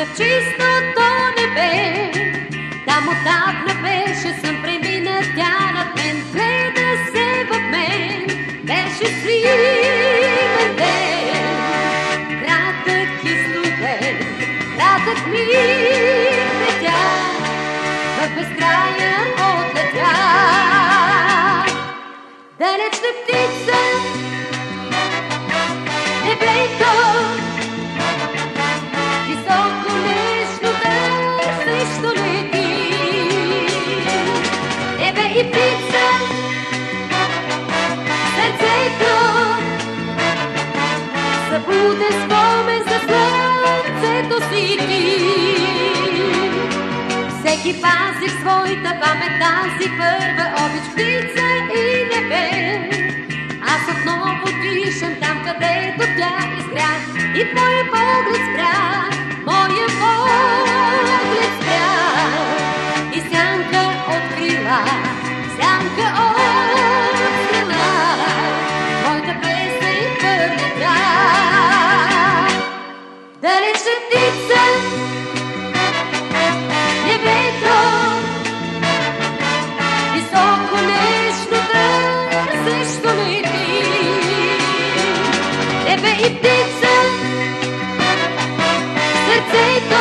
в чистото небе. Там отдавна беше сън премина тя над мен, гледа се в мен, беше сливен ден. Кратък и студен, кратък миг летя, в безкрая отлетя. Далечна птица, небето, високо нежно търсещо лети. Небе и птица, сърцето, събуден спомен за слънцето си ти. Всеки пази в своята памет тази първа обич, птица и небе. Аз отново дишам там, където тя изгря, и моя поглед спря, моя поглед спря. И сянка от крила, сянка от крила, моята песен пролетя. Далечна птица, небето, високо нежно търсещо лети. Небе и птица, сърцето,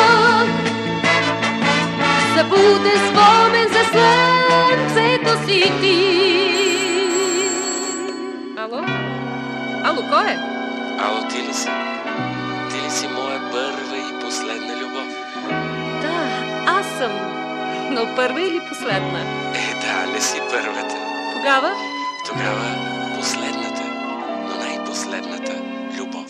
събуден спомен за слънцето си ти. Ало? Ало, кой е? Ало, ти ли си? Ти ли си моя първа и последна любов? Да, аз съм. Но първа или последна? Да, не си първата. Тогава? Тогава последната, но най-последната любов.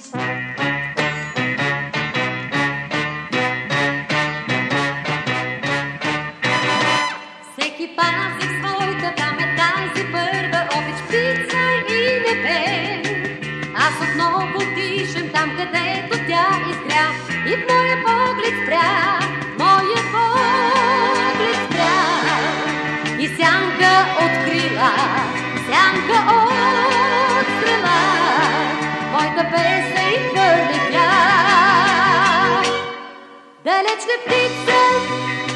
Всеки пази в своята памет тази първа обич, птица и небе. Аз отново дишам там, където тя изгря, и в моя поглед спря, моя поглед спря. И сянка от крила, сянка от крила, моята песен пролетя. Далечна птица,